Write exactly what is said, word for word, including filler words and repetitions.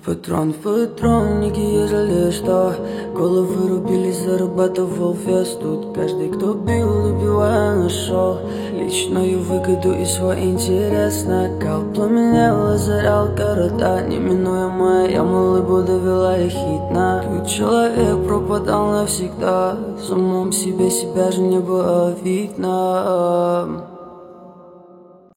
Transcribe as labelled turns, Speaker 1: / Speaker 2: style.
Speaker 1: Патрон в патроннике, если что. Головы рубились, зарабатывал вес. Тут каждый, кто бил, убивая, нашел личную выгоду и свой интерес. Накал пламенел, озарял города. Неминуемая яма лыбу довела ехидна. Тут человек пропадал навсегда. В самом себе себя же не было видно.